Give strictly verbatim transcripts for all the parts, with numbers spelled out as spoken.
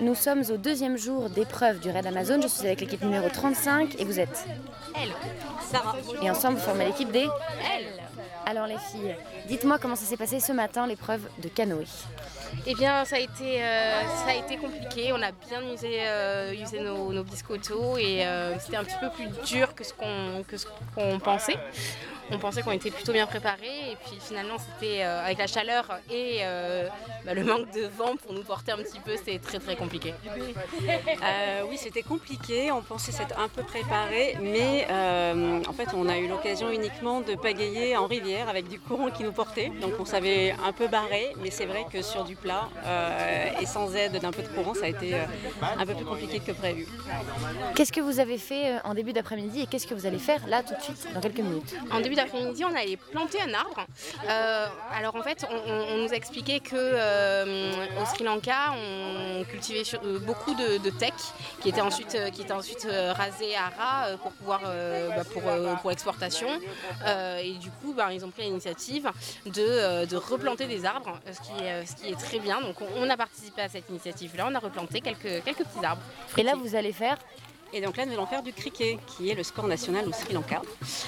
Nous sommes au deuxième jour d'épreuve du Raid Amazon. Je suis avec l'équipe numéro trente-cinq et vous êtes Elle, Sarah. Et ensemble, vous formez l'équipe des Elle. Alors les filles, dites-moi comment ça s'est passé ce matin, l'épreuve de canoë. Eh bien, ça a été, euh, ça a été compliqué. On a bien usé, euh, usé nos, nos biscottos et euh, c'était un petit peu plus dur que ce qu'on, que ce qu'on pensait. On pensait qu'on était plutôt bien préparés et puis finalement c'était euh, avec la chaleur et euh, bah, le manque de vent pour nous porter un petit peu, c'était très très compliqué. Euh, oui, c'était compliqué, on pensait s'être un peu préparé, mais euh, en fait on a eu l'occasion uniquement de pagayer en rivière avec du courant qui nous portait, donc on savait un peu barrer, mais c'est vrai que sur du plat euh, et sans aide d'un peu de courant, ça a été euh, un peu plus compliqué que prévu. Qu'est-ce que vous avez fait en début d'après-midi et qu'est-ce que vous allez faire là tout de suite, dans quelques minutes? En début d'après-midi, on allait planter un arbre. Euh, alors en fait, on, on nous a expliqué que euh, au Sri Lanka, on cultivait sur, euh, beaucoup de, de teck qui étaient ensuite, euh, qui étaient ensuite euh, rasés à ras euh, pour pouvoir euh, bah, pour, euh, pour exportation. Euh, et du coup, bah, ils ont pris l'initiative de, euh, de replanter des arbres, ce qui est, ce qui est très bien. Donc on, on a participé à cette initiative-là. On a replanté quelques, quelques petits arbres. Et là, vous allez faire Et donc là, nous allons faire du cricket, qui est le sport national au Sri Lanka.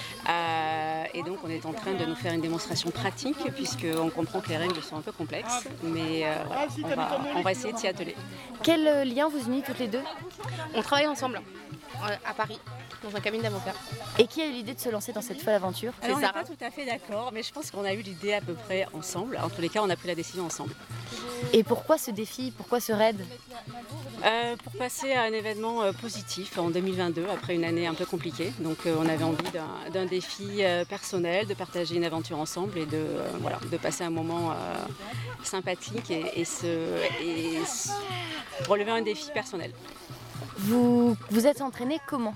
Euh, et donc, on est en train de nous faire une démonstration pratique, puisqu'on comprend que les règles sont un peu complexes. Mais euh, voilà, on, va, on va essayer de s'y atteler. Quel euh, lien vous unit toutes les deux? On travaille ensemble euh, à Paris, dans un cabinet d'avocats. Et qui a eu l'idée de se lancer dans cette folle aventure? Alors, on n'est pas tout à fait d'accord, mais je pense qu'on a eu l'idée à peu près ensemble. En tous les cas, on a pris la décision ensemble. Et pourquoi ce défi? Pourquoi ce raid? Euh, pour passer à un événement euh, positif en deux mille vingt-deux, après une année un peu compliquée. Donc euh, on avait envie d'un, d'un défi euh, personnel, de partager une aventure ensemble et de, euh, voilà, de passer un moment euh, sympathique et, et, se, et se relever un défi personnel. Vous vous êtes entraîné comment?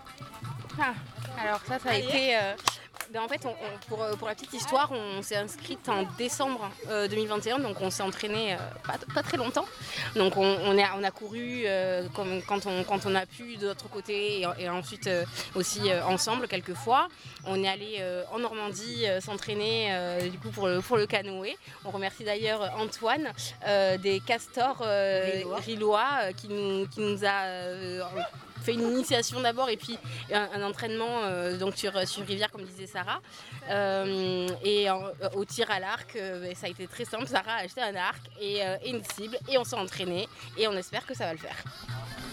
Ah, alors ça, ça a été... Euh... Ben en fait, on, on, pour, pour la petite histoire, on s'est inscrite en décembre euh, deux mille vingt et un, donc on s'est entraîné euh, pas, pas très longtemps. Donc on, on, a, on a couru euh, comme, quand, on, quand on a pu de l'autre côté et, et ensuite euh, aussi euh, ensemble quelques fois. On est allé euh, en Normandie euh, s'entraîner euh, du coup pour le, pour le canoë. On remercie d'ailleurs Antoine euh, des Castors euh, Rillois euh, qui, nous, qui nous a... Euh, fait une initiation d'abord et puis un, un entraînement euh, donc sur, sur rivière comme disait Sarah euh, et en, au tir à l'arc euh, ça a été très simple. Sarah a acheté un arc et, euh, et une cible et on s'est entraîné et on espère que ça va le faire.